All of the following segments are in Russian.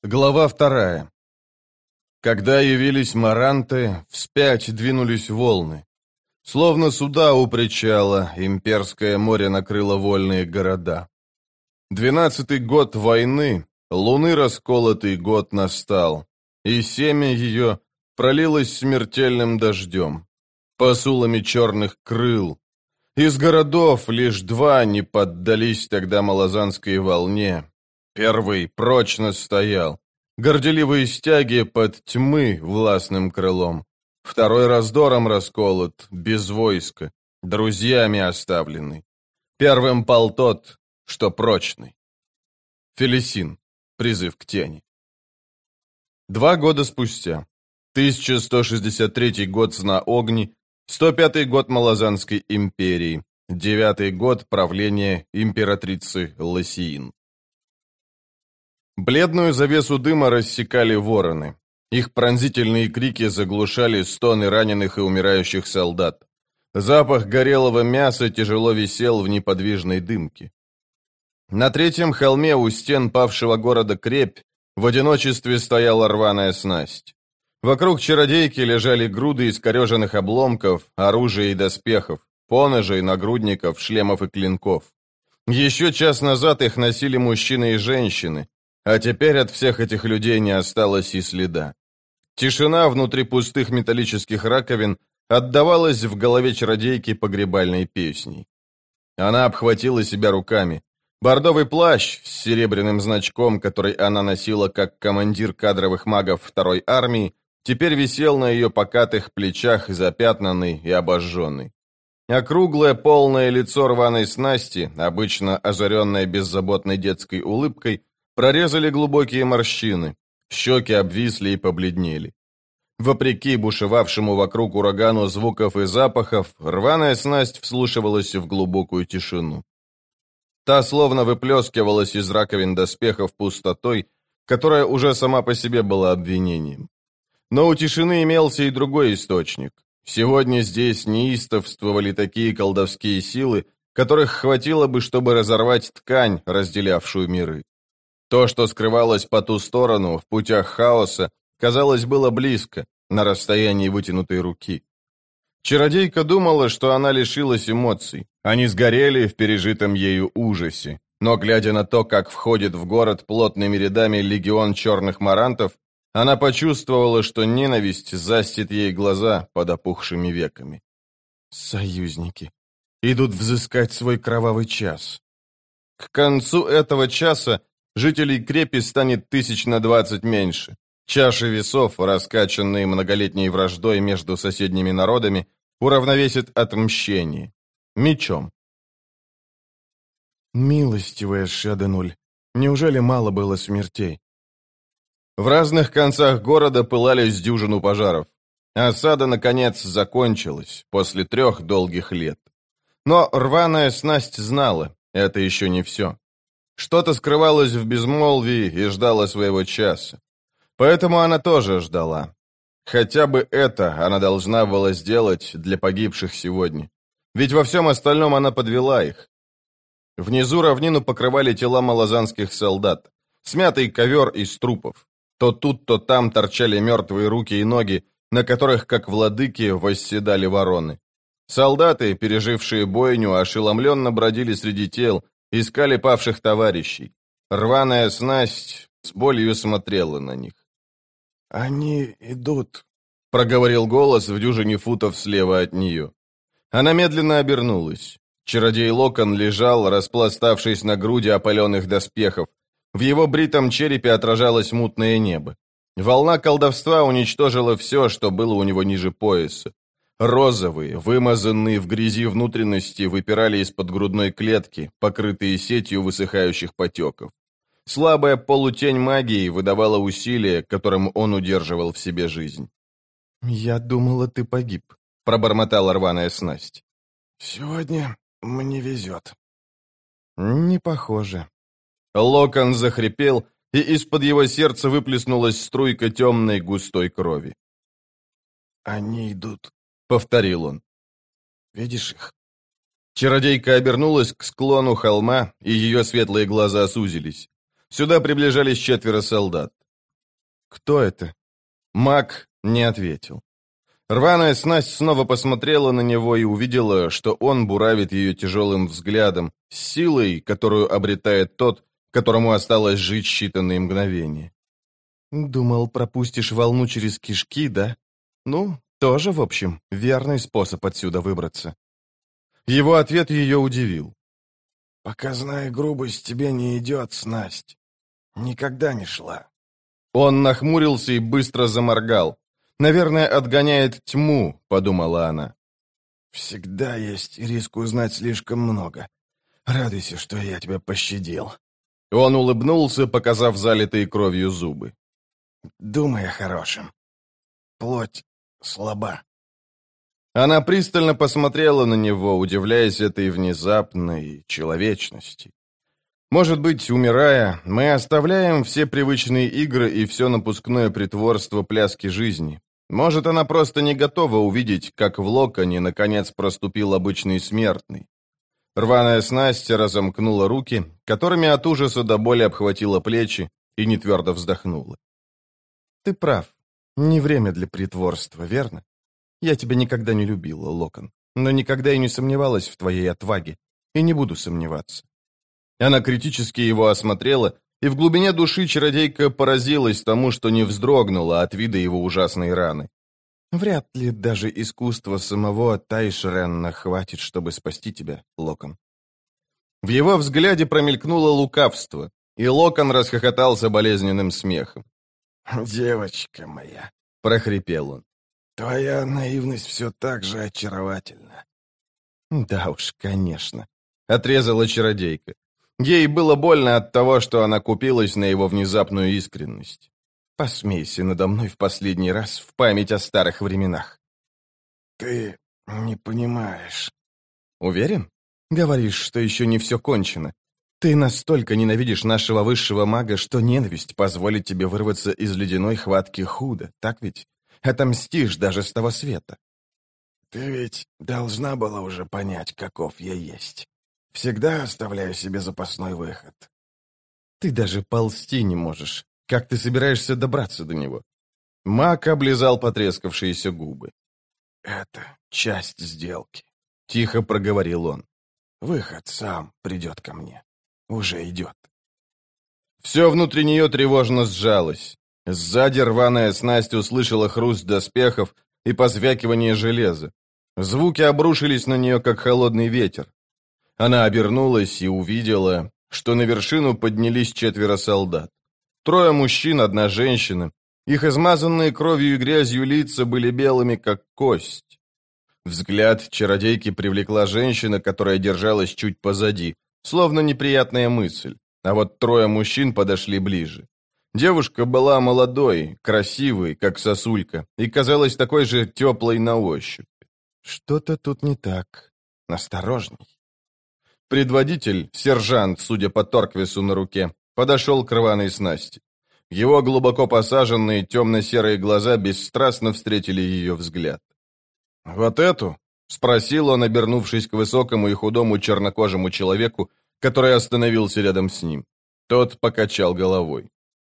Глава 2. Когда явились маранты, вспять двинулись волны. Словно суда у причала, имперское море накрыло вольные города. 12-й год войны, луны расколотый год настал, и семя ее пролилось смертельным дождем, посулами черных крыл. Из городов лишь два не поддались тогда малозанской волне. Первый прочно стоял, горделивые стяги под тьмы властным крылом. Второй раздором расколот, без войска, друзьями оставленный. Первым пал тот, что прочный. Фелисин. Призыв к тени. 2 года спустя. 1163 год Зна Огни, 105-й год Малозанской империи, 9-й год правления императрицы Лосиин. Бледную завесу дыма рассекали вороны. Их пронзительные крики заглушали стоны раненых и умирающих солдат. Запах горелого мяса тяжело висел в неподвижной дымке. На 3-м холме у стен павшего города Крепь в одиночестве стояла рваная снасть. Вокруг чародейки лежали груды искореженных обломков, оружия и доспехов, поножей, нагрудников, шлемов и клинков. Еще час назад их носили мужчины и женщины, а теперь от всех этих людей не осталось и следа. Тишина внутри пустых металлических раковин отдавалась в голове чародейки погребальной песней. Она обхватила себя руками. Бордовый плащ с серебряным значком, который она носила как командир кадровых магов второй армии, теперь висел на ее покатых плечах, запятнанный и обожженный. Округлое полное лицо рваной снасти, обычно озаренное беззаботной детской улыбкой, прорезали глубокие морщины, щеки обвисли и побледнели. Вопреки бушевавшему вокруг урагану звуков и запахов, рваная снасть вслушивалась в глубокую тишину. Та словно выплескивалась из раковин доспехов пустотой, которая уже сама по себе была обвинением. Но у тишины имелся и другой источник. Сегодня здесь неистовствовали такие колдовские силы, которых хватило бы, чтобы разорвать ткань, разделявшую миры. То, что скрывалось по ту сторону, в путях хаоса, казалось, было близко, на расстоянии вытянутой руки. Чародейка думала, что она лишилась эмоций. Они сгорели в пережитом ею ужасе. Но, глядя на то, как входит в город плотными рядами легион черных марантов, она почувствовала, что ненависть застит ей глаза под опухшими веками. Союзники. Идут взыскать свой кровавый час. К концу этого часа жителей Крепи станет 20 меньше. Чаши весов, раскачанные многолетней враждой между соседними народами, уравновесит отмщение. Мечом. Милостивая Шаденуль, неужели мало было смертей? В разных концах города пылали с дюжину пожаров. Осада, наконец, закончилась после 3 долгих лет. Но рваная снасть знала, это еще не все. Что-то скрывалось в безмолвии и ждало своего часа. Поэтому она тоже ждала. Хотя бы это она должна была сделать для погибших сегодня. Ведь во всем остальном она подвела их. Внизу равнину покрывали тела малозанских солдат. Смятый ковер из трупов. То тут, то там торчали мертвые руки и ноги, на которых, как владыки, восседали вороны. Солдаты, пережившие бойню, ошеломленно бродили среди тел, искали павших товарищей. Рваная снасть с болью смотрела на них. «Они идут», — проговорил голос в дюжине футов слева от нее. Она медленно обернулась. Чародей Локон лежал, распластавшись на груди опаленных доспехов. В его бритом черепе отражалось мутное небо. Волна колдовства уничтожила все, что было у него ниже пояса. Розовые, вымазанные в грязи внутренности выпирали из-под грудной клетки, покрытые сетью высыхающих потеков. Слабая полутень магии выдавала усилие, которым он удерживал в себе жизнь. «Я думала, ты погиб», — пробормотала рваная снасть. «Сегодня мне везет». «Не похоже». Локон захрипел, и из-под его сердца выплеснулась струйка темной густой крови. «Они идут», — повторил он. «Видишь их?» Чародейка обернулась к склону холма, и ее светлые глаза сузились. Сюда приближались 4 солдат. «Кто это?» Маг не ответил. Рваная снасть снова посмотрела на него и увидела, что он буравит ее тяжелым взглядом, с силой, которую обретает тот, которому осталось жить считанные мгновения. «Думал, пропустишь волну через кишки, да? Ну, тоже, в общем, верный способ отсюда выбраться». Его ответ ее удивил. «Показная грубость тебе не идет, снасть. Никогда не шла». Он нахмурился и быстро заморгал. «Наверное, отгоняет тьму», — подумала она. «Всегда есть риск узнать слишком много. Радуйся, что я тебя пощадил». Он улыбнулся, показав залитые кровью зубы. «Думай о хорошем. Плоть слаба». Она пристально посмотрела на него, удивляясь этой внезапной человечности. Может быть, умирая, мы оставляем все привычные игры и все напускное притворство пляски жизни. Может, она просто не готова увидеть, как в локоне наконец проступил обычный смертный. Рваная снасть разомкнула руки, которыми от ужаса до боли обхватила плечи, и нетвердо вздохнула. «Ты прав. Не время для притворства, верно? Я тебя никогда не любила, Локон, но никогда и не сомневалась в твоей отваге, и не буду сомневаться». Она критически его осмотрела, и в глубине души чародейка поразилась тому, что не вздрогнула от вида его ужасной раны. Вряд ли даже искусство самого Тайшренна хватит, чтобы спасти тебя, Локон. В его взгляде промелькнуло лукавство, и Локон расхохотался болезненным смехом. «Девочка моя», — прохрипел он, — «твоя наивность все так же очаровательна». «Да уж, конечно», — отрезала чародейка. Ей было больно от того, что она купилась на его внезапную искренность. «Посмейся надо мной в последний раз в память о старых временах». «Ты не понимаешь». «Уверен? Говоришь, что еще не все кончено. Ты настолько ненавидишь нашего высшего мага, что ненависть позволит тебе вырваться из ледяной хватки худо, так ведь? Отомстишь даже с того света». «Ты ведь должна была уже понять, каков я есть. Всегда оставляю себе запасной выход». «Ты даже ползти не можешь. Как ты собираешься добраться до него?» Маг облизал потрескавшиеся губы. «Это часть сделки», — тихо проговорил он. «Выход сам придет ко мне. Уже идет». Все внутри нее тревожно сжалось. Сзади рваная снасть услышала хруст доспехов и позвякивание железа. Звуки обрушились на нее, как холодный ветер. Она обернулась и увидела, что на вершину поднялись 4 солдат. 3 мужчин, 1 женщина. Их измазанные кровью и грязью лица были белыми, как кость. Взгляд чародейки привлекла женщина, которая держалась чуть позади, словно неприятная мысль. А вот 3 мужчин подошли ближе. Девушка была молодой, красивой, как сосулька, и казалась такой же теплой на ощупь. Что-то тут не так. Осторожней. Предводитель, сержант, судя по торквису на руке, подошел к рваной снасти. Его глубоко посаженные темно-серые глаза бесстрастно встретили ее взгляд. «Вот эту?» — спросил он, обернувшись к высокому и худому чернокожему человеку, который остановился рядом с ним. Тот покачал головой.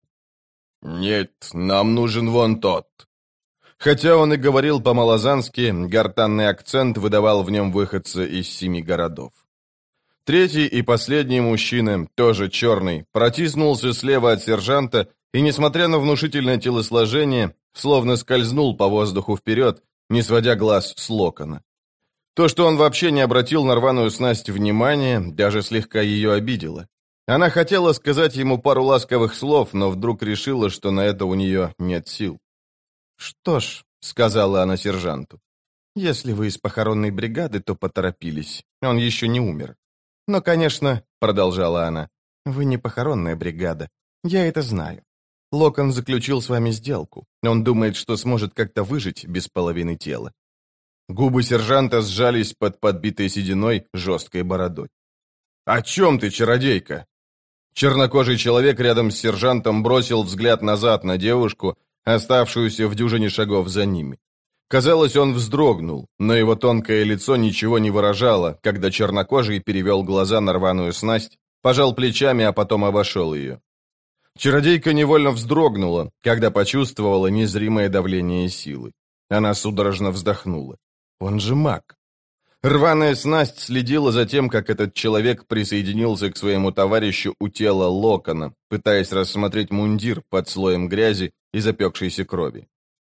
«Нет, нам нужен вон тот». Хотя он и говорил по-малозански, гортанный акцент выдавал в нем выходца из 7 городов. 3 и последний мужчина, тоже черный, протиснулся слева от сержанта и, несмотря на внушительное телосложение, словно скользнул по воздуху вперед, не сводя глаз с Локона. То, что он вообще не обратил на рваную снасть внимания, даже слегка ее обидело. Она хотела сказать ему пару ласковых слов, но вдруг решила, что на это у нее нет сил. «Что ж», — сказала она сержанту, — «если вы из похоронной бригады, то поторопились. Он еще не умер. Но, конечно, — продолжала она, — вы не похоронная бригада. Я это знаю. Локон заключил с вами сделку. Он думает, что сможет как-то выжить без половины тела». Губы сержанта сжались под подбитой сединой жесткой бородой. «О чем ты, чародейка?» Чернокожий человек рядом с сержантом бросил взгляд назад на девушку, оставшуюся в дюжине шагов за ними. Казалось, он вздрогнул, но его тонкое лицо ничего не выражало, когда чернокожий перевел глаза на рваную снасть, пожал плечами, а потом обошел ее. Чародейка невольно вздрогнула, когда почувствовала незримое давление силы. Она судорожно вздохнула. Он же маг. Рваная снасть следила за тем, как этот человек присоединился к своему товарищу у тела Локона, пытаясь рассмотреть мундир под слоем грязи и запекшейся крови.